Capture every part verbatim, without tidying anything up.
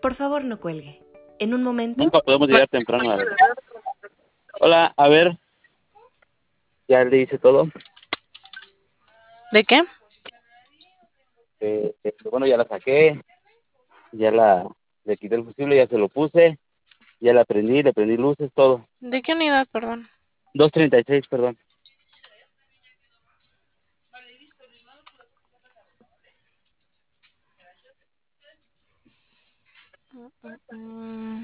Por favor, no cuelgue. En un momento... Nunca podemos llegar temprano. A ver. Hola, a ver. Ya le hice todo. ¿De qué? Eh, eh, bueno, ya la saqué. Ya la... Le quité el fusible, ya se lo puse. Ya la prendí, le prendí luces, todo. ¿De qué unidad, perdón? doscientos treinta y seis, perdón. Mm,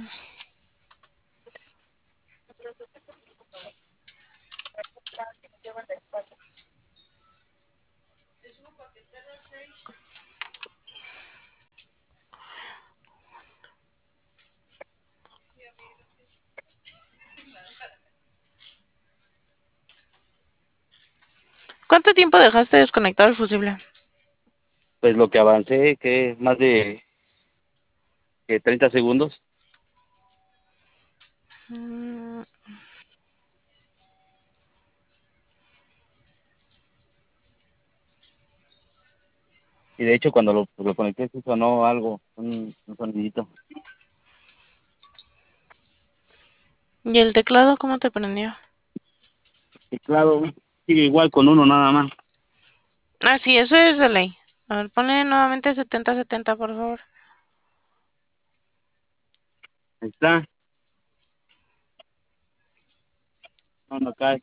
¿Cuánto tiempo dejaste desconectado el fusible? Pues lo que avancé, que más de que treinta segundos. Mm, Y de hecho, cuando lo, lo conecté, sí sonó algo, un, un sonidito. ¿Y el teclado cómo te prendió? Y claro, sigue igual con uno nada más. Ah, sí, eso es de ley. A ver, ponle nuevamente setenta setenta, por favor. Ahí está. No, no cae.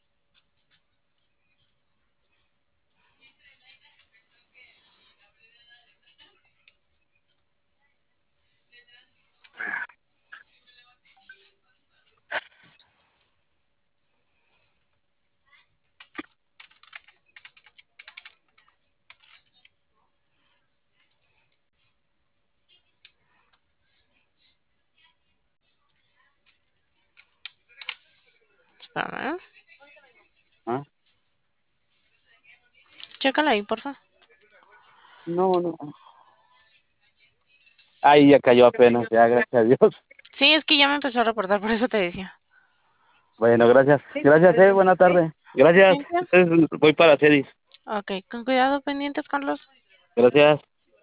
Espérame, ¿eh? ¿Ah? Chécala ahí, por favor. No, no. Ahí ya cayó apenas, ya, gracias a Dios. Sí, es que ya me empezó a reportar, por eso te decía. Bueno, gracias. Gracias, eh. Buena tarde. Gracias. Thank you. Entonces voy para Cedis. Ok, con cuidado, pendientes, Carlos. Gracias.